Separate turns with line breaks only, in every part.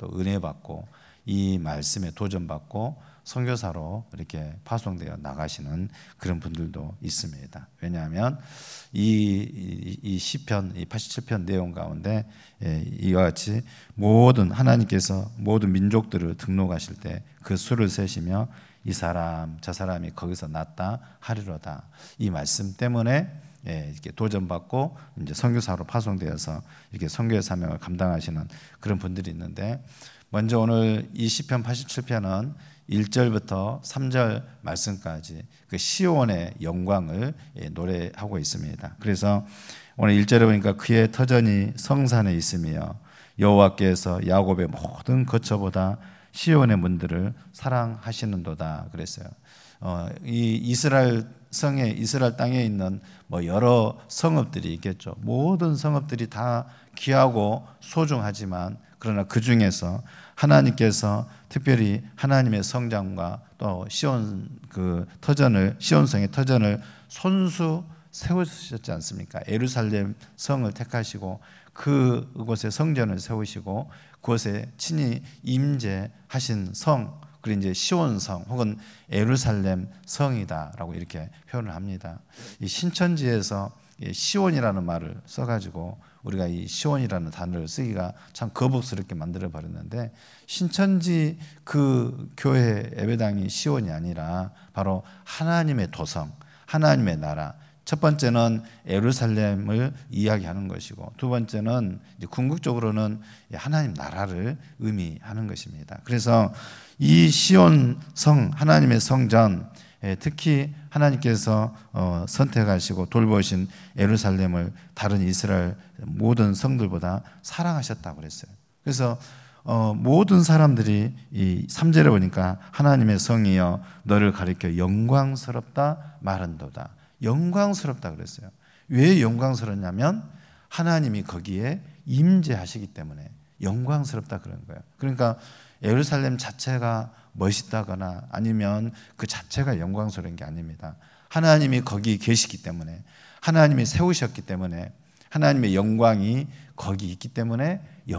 또 은혜 받고 이 말씀에 도전받고 선교사로 이렇게 파송되어 나가시는 그런 분들도 있습니다. 왜냐하면 이 시편, 이 87편 내용 가운데 이와 같이 모든 하나님께서 모든 민족들을 등록하실 때 그 수를 세시며 이 사람 저 사람이 거기서 났다 하리로다. 이 말씀 때문에 이렇게 도전받고 이제 선교사로 파송되어서 이렇게 선교의 사명을 감당하시는 그런 분들이 있는데, 먼저 오늘 이 시편 87편은 1절부터 3절 말씀까지 그 시온의 영광을 노래하고 있습니다. 그래서 오늘 1절에 보니까 그의 터전이 성산에 있으며 여호와께서 야곱의 모든 거처보다 시온의 문들을 사랑하시는도다 그랬어요. 이 이스라엘 성에, 이스라엘 땅에 있는 여러 성읍들이 있겠죠. 모든 성읍들이 다 귀하고 소중하지만 그러나 그 중에서 하나님께서 특별히 하나님의 성장과 또 시온 시온성의 터전을 손수 세우셨지 않습니까? 예루살렘 성을 택하시고 그곳에 성전을 세우시고 그곳에 친히 임재하신 성, 그리고 이제 시온성 혹은 예루살렘 성이다라고 이렇게 표현을 합니다. 이 신천지에서 시온이라는 말을 써가지고 우리가 이 시온이라는 단어를 쓰기가 참 거북스럽게 만들어 버렸는데, 신천지 그 교회 예배당이 시온이 아니라 바로 하나님의 도성, 하나님의 나라. 첫 번째는 예루살렘을 이야기하는 것이고, 두 번째는 궁극적으로는 하나님 나라를 의미하는 것입니다. 그래서 이 시온 성, 하나님의 성전, 특히 하나님께서 선택하시고 돌보신 예루살렘을 다른 이스라엘 모든 성들보다 사랑하셨다고 그랬어요. 그래서 모든 사람들이 이 3절에 보니까 하나님의 성이여 너를 가리켜 영광스럽다 말한도다. 영광스럽다 그랬어요. 왜 영광스럽냐면 하나님이 거기에 임재하시기 때문에 영광스럽다 그런 거예요. 그러니까 예루살렘 자체가 멋있다거나 아니면 그 자체가 영광스러운 게 아닙니다. 하나님이 거기 계시기 때문에, 하나님이 세우셨기 때문에, 하나님의 영광이 거기 있기 때문에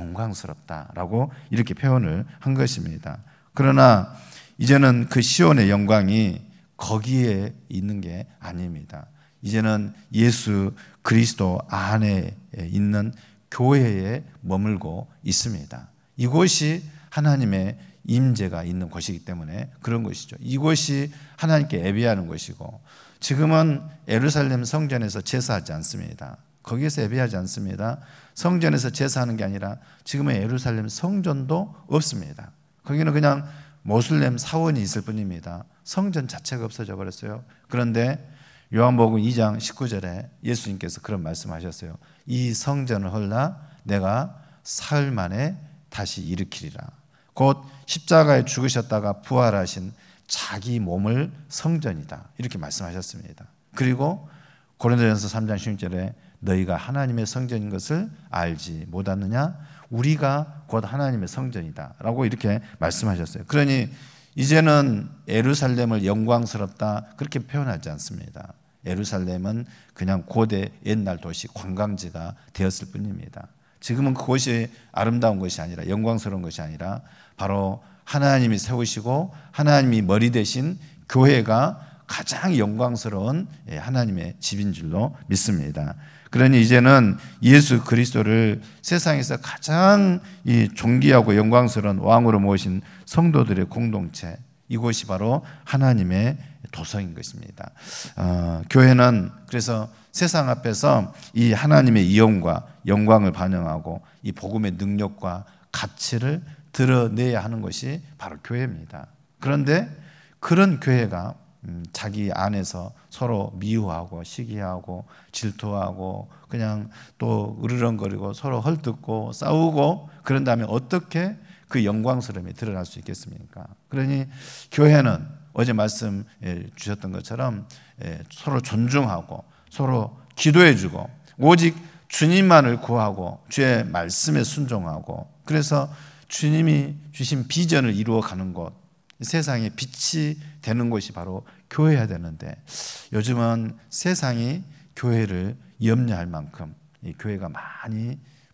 영광스럽다라고 이렇게 표현을 한 것입니다. 그러나 이제는 그 시온의 영광이 거기에 있는 게 아닙니다. 이제는 예수 그리스도 안에 있는 교회에 머물고 있습니다. 이곳이 하나님의 임재가 있는 곳이기 때문에 그런 것이죠. 이곳이 하나님께 예배하는 곳이고, 지금은 예루살렘 성전에서 제사하지 않습니다. 거기에서 예배하지 않습니다. 성전에서 제사하는 게 아니라 지금은 예루살렘 성전도 없습니다. 거기는 그냥 모슬렘 사원이 있을 뿐입니다. 성전 자체가 없어져 버렸어요. 그런데 요한복음 2장 19절에 예수님께서 그런 말씀하셨어요. 이 성전을 헐라 내가 사흘 만에 다시 일으키리라. 곧 십자가에 죽으셨다가 부활하신 자기 몸을 성전이다, 이렇게 말씀하셨습니다. 그리고 고린도전서 3장 16절에 너희가 하나님의 성전인 것을 알지 못하느냐? 우리가 곧 하나님의 성전이다 라고 이렇게 말씀하셨어요. 그러니 이제는 예루살렘을 영광스럽다 그렇게 표현하지 않습니다. 예루살렘은 그냥 고대 옛날 도시 관광지가 되었을 뿐입니다. 지금은 그곳이 아름다운 것이 아니라, 영광스러운 것이 아니라 바로 하나님이 세우시고 하나님이 머리 되신 교회가 가장 영광스러운 하나님의 집인 줄로 믿습니다. 그러니 이제는 예수 그리스도를 세상에서 가장 존귀하고 영광스러운 왕으로 모신 성도들의 공동체, 이곳이 바로 하나님의 도성인 것입니다. 교회는 그래서 세상 앞에서 이 하나님의 이용과 영광을 반영하고 이 복음의 능력과 가치를 드러내야 하는 것이 바로 교회입니다. 그런데 그런 교회가 자기 안에서 서로 미워하고 시기하고 질투하고 그냥 또 으르렁거리고 서로 헐뜯고 싸우고 그런 다음에 어떻게 그 영광스러움이 드러날 수 있겠습니까? 그러니 교회는 어제 말씀 주셨던 것처럼 서로 존중하고 서로 기도해주고 오직 주님만을 구하고 주의 말씀에 순종하고, 그래서 주님이 주신 비전을 이루어가는 곳, 세상에 빛이 되는 곳이 바로 교회여야 되는데, 요즘은 세상이 교회를 염려할 만큼 이 교회가 많이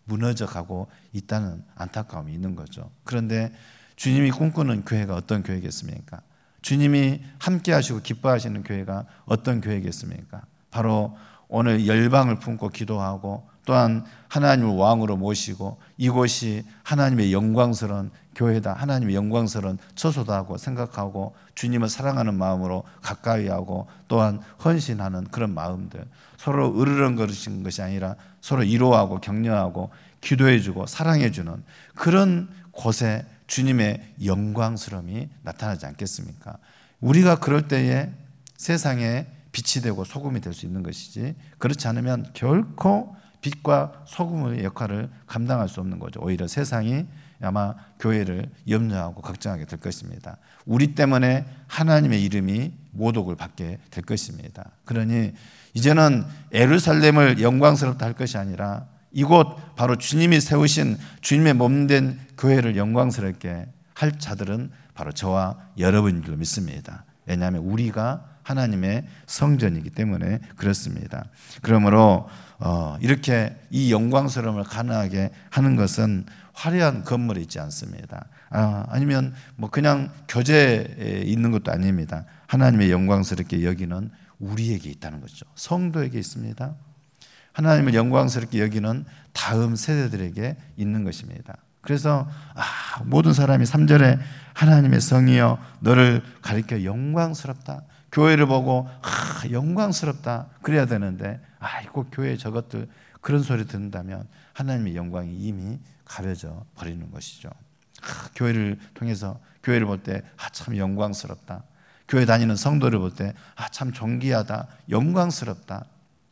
무너져 가고 있다는 안타까움이 있는 거죠. 그런데 주님이 꿈꾸는 교회가 어떤 교회겠습니까? 주님이 함께 하시고 기뻐하시는 교회가 어떤 교회겠습니까? 바로 오늘 열방을 품고 기도하고 또한 하나님을 왕으로 모시고 이곳이 하나님의 영광스러운 교회다, 하나님의 영광스러운 처소다 하고 생각하고 주님을 사랑하는 마음으로 가까이 하고 또한 헌신하는 그런 마음들, 서로 으르렁거리는 것이 아니라 서로 위로하고 격려하고 기도해주고 사랑해주는 그런 곳에 주님의 영광스러움이 나타나지 않겠습니까? 우리가 그럴 때에 세상에 빛이 되고 소금이 될 수 있는 것이지, 그렇지 않으면 결코 빛과 소금의 역할을 감당할 수 없는 거죠. 오히려 세상이 아마 교회를 염려하고 걱정하게 될 것입니다. 우리 때문에 하나님의 이름이 모독을 받게 될 것입니다. 그러니 이제는 예루살렘을 영광스럽다 할 것이 아니라 이곳 바로 주님이 세우신 주님의 몸된 교회를 영광스럽게 할 자들은 바로 저와 여러분인 줄 믿습니다. 왜냐하면 우리가 하나님의 성전이기 때문에 그렇습니다. 그러므로 이렇게 이 영광스러움을 가능하게 하는 것은 화려한 건물에 있지 않습니다. 아니면 뭐 그냥 교제에 있는 것도 아닙니다. 하나님의 영광스럽게 여기는 우리에게 있다는 거죠. 성도에게 있습니다. 하나님을 영광스럽게 여기는 다음 세대들에게 있는 것입니다. 그래서 모든 사람이 3절에 하나님의 성이여 너를 가리켜 영광스럽다. 교회를 보고 영광스럽다 그래야 되는데 꼭 교회 저것들 그런 소리 듣는다면 하나님의 영광이 이미 가려져 버리는 것이죠. 교회를 통해서 교회를 볼 때 참 영광스럽다. 교회 다니는 성도를 볼 때 참 존귀하다, 영광스럽다.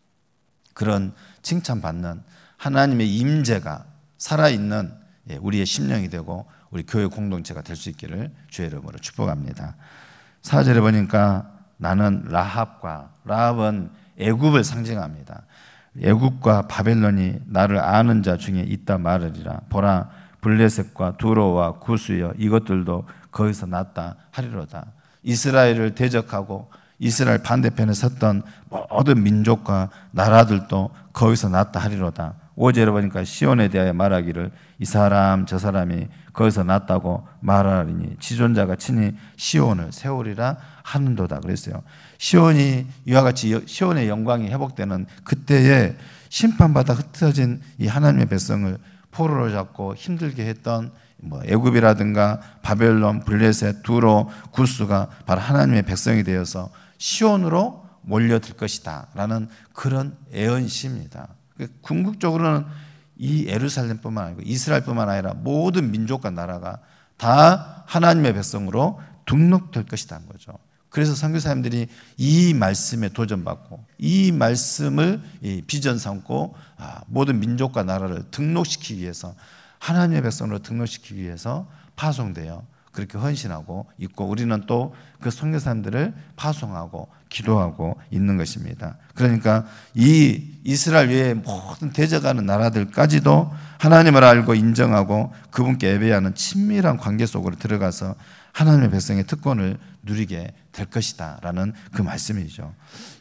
그런 칭찬받는 하나님의 임재가 살아있는 우리의 심령이 되고 우리 교회 공동체가 될 수 있기를 주의 이름으로 축복합니다. 4절에 보니까 나는 라합은 애굽을 상징합니다. 애굽과 바벨론이 나를 아는 자 중에 있다 말으리라. 보라 블레셋과 두로와 구스여 이것들도 거기서 났다 하리로다. 이스라엘을 대적하고 이스라엘 반대편에 섰던 모든 민족과 나라들도 거기서 났다 하리로다. 5절에 보니까 시온에 대하여 말하기를 이 사람 저 사람이 거기서 났다고 말하리니 지존자가 친히 시온을 세우리라 하는도다 그랬어요. 시온이 이와 같이 시온의 영광이 회복되는 그때에 심판받아 흩어진 이 하나님의 백성을 포로로 잡고 힘들게 했던 애굽이라든가 바벨론, 블레셋, 두로, 구스가 바로 하나님의 백성이 되어서 시온으로 몰려들 것이다 라는 그런 예언시입니다. 궁극적으로는 이 예루살렘뿐만 아니고 이스라엘뿐만 아니라 모든 민족과 나라가 다 하나님의 백성으로 등록될 것이라는 거죠. 그래서 선교사님들이 이 말씀에 도전받고 이 말씀을 비전 삼고 모든 민족과 나라를 등록시키기 위해서 하나님의 백성으로 등록시키기 위해서 파송되어 그렇게 헌신하고 있고 우리는 또 그 선교사님들을 파송하고 기도하고 있는 것입니다. 그러니까 이 이스라엘 외의 모든 대적하는 나라들까지도 하나님을 알고 인정하고 그분께 예배하는 친밀한 관계 속으로 들어가서 하나님의 백성의 특권을 누리게 될 것이다 라는 그 말씀이죠.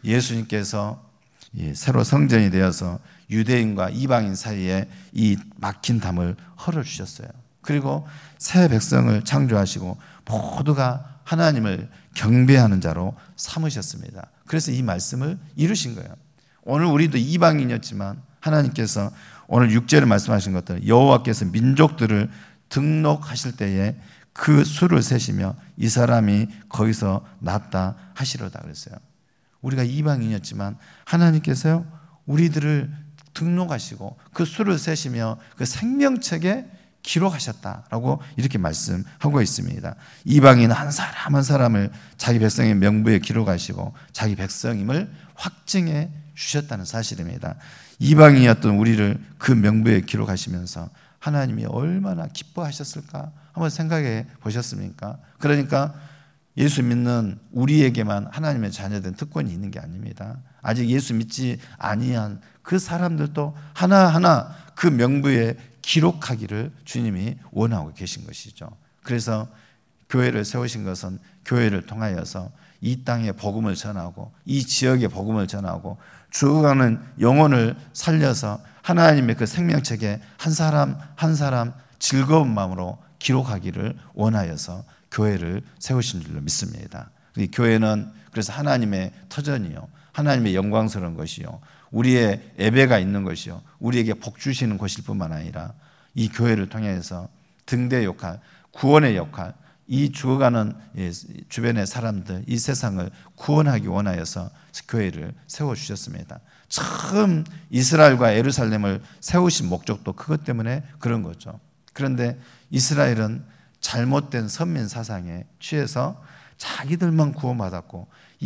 예수님께서 새로 성전이 되어서 유대인과 이방인 사이에 이 막힌 담을 헐어주셨어요. 그리고 새 백성을 창조하시고 모두가 하나님을 경배하는 자로 삼으셨습니다. 그래서 이 말씀을 이루신 거예요. 오늘 우리도 이방인이었지만 하나님께서 오늘 6절에 말씀하신 것들 여호와께서 민족들을 등록하실 때에 그 수를 세시며 이 사람이 거기서 났다 하시로다 그랬어요. 우리가 이방인이었지만 하나님께서요 우리들을 등록하시고 그 수를 세시며 그 생명책에 기록하셨다라고 이렇게 말씀하고 있습니다. 이방인 한 사람 한 사람을 자기 백성의 명부에 기록하시고 자기 백성임을 확증해 주셨다는 사실입니다. 이방인이었던 우리를 그 명부에 기록하시면서 하나님이 얼마나 기뻐하셨을까 한번 생각해 보셨습니까? 그러니까 예수 믿는 우리에게만 하나님의 자녀된 특권이 있는 게 아닙니다. 아직 예수 믿지 아니한 그 사람들도 하나하나 그 명부에 기록하기를 주님이 원하고 계신 것이죠. 그래서 교회를 세우신 것은 교회를 통하여서 이 땅에 복음을 전하고 이 지역에 복음을 전하고 죽어가는 영혼을 살려서 하나님의 그 생명책에 한 사람 한 사람 즐거운 마음으로 기록하기를 원하여서 교회를 세우신 줄로 믿습니다. 이 교회는 그래서 하나님의 터전이요, 하나님의 영광스러운 것이요, 우리의 예배가 있는 것이요, 우리에게 복 주시는 곳일 뿐만 아니라 이 교회를 통해서 등대 역할, 구원의 역할, 이 죽어가는 주변의 사람들, 이 세상을 구원하기 원하여서 교회를 세워주셨습니다. 처음 이스라엘과 예루살렘을 세우신 목적도 그것 때문에 그런 거죠. 그런데 이스라엘은 잘못된 선민 사상에 취해서 자기들만 구원받았고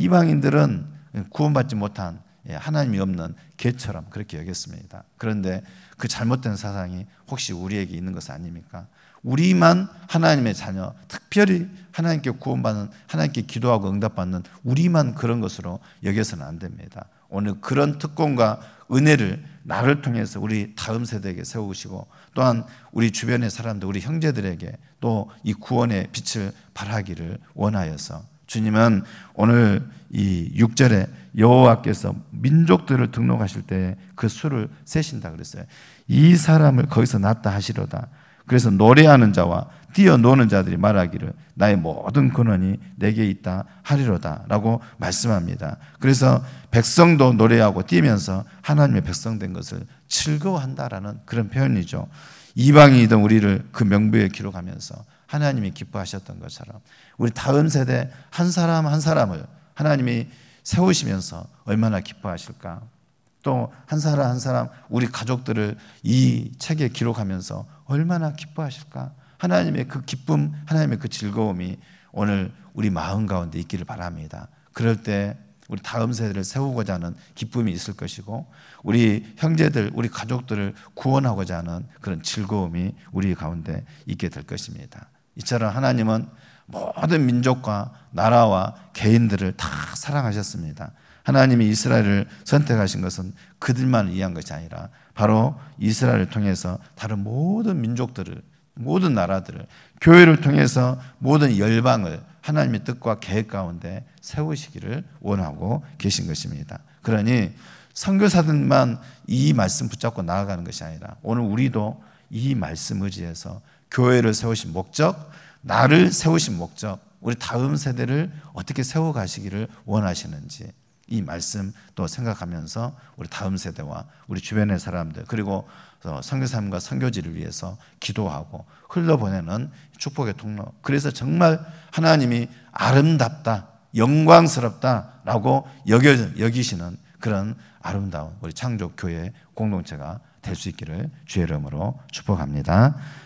이방인들은 구원받지 못한 하나님이 없는 개처럼 그렇게 여겼습니다. 그런데 그 잘못된 사상이 혹시 우리에게 있는 것 아닙니까? 우리만 하나님의 자녀, 특별히 하나님께 구원받는, 하나님께 기도하고 응답받는 우리만 그런 것으로 여겨서는 안 됩니다. 오늘 그런 특권과 은혜를 나를 통해서 우리 다음 세대에게 세우시고 또한 우리 주변의 사람들, 우리 형제들에게 또 이 구원의 빛을 발하기를 원하여서 주님은 오늘 이 6절에 여호와께서 민족들을 등록하실 때 그 수를 세신다 그랬어요. 이 사람을 거기서 낳다 하시로다. 그래서 노래하는 자와 뛰어노는 자들이 말하기를 나의 모든 근원이 내게 있다 하리로다 라고 말씀합니다. 그래서 백성도 노래하고 뛰면서 하나님의 백성 된 것을 즐거워한다라는 그런 표현이죠. 이방인이던 우리를 그 명부에 기록하면서 하나님이 기뻐하셨던 것처럼 우리 다음 세대 한 사람 한 사람을 하나님이 세우시면서 얼마나 기뻐하실까. 또 한 사람 한 사람 우리 가족들을 이 책에 기록하면서 얼마나 기뻐하실까. 하나님의 그 기쁨, 하나님의 그 즐거움이 오늘 우리 마음 가운데 있기를 바랍니다. 그럴 때 우리 다음 세대를 세우고자 하는 기쁨이 있을 것이고 우리 형제들, 우리 가족들을 구원하고자 하는 그런 즐거움이 우리 가운데 있게 될 것입니다. 이처럼 하나님은 모든 민족과 나라와 개인들을 다 사랑하셨습니다. 하나님이 이스라엘을 선택하신 것은 그들만 위한 것이 아니라 바로 이스라엘을 통해서 다른 모든 민족들을, 모든 나라들을, 교회를 통해서 모든 열방을 하나님의 뜻과 계획 가운데 세우시기를 원하고 계신 것입니다. 그러니 선교사들만 이 말씀 붙잡고 나아가는 것이 아니라 오늘 우리도 이 말씀 의지해서 교회를 세우신 목적, 나를 세우신 목적, 우리 다음 세대를 어떻게 세워가시기를 원하시는지 이 말씀 또 생각하면서 우리 다음 세대와 우리 주변의 사람들 그리고 선교사님과 선교지를 위해서 기도하고 흘러보내는 축복의 통로. 그래서 정말 하나님이 아름답다, 영광스럽다라고 여기시는 그런 아름다운 우리 창조교회 공동체가 될 수 있기를 주의 이름으로 축복합니다.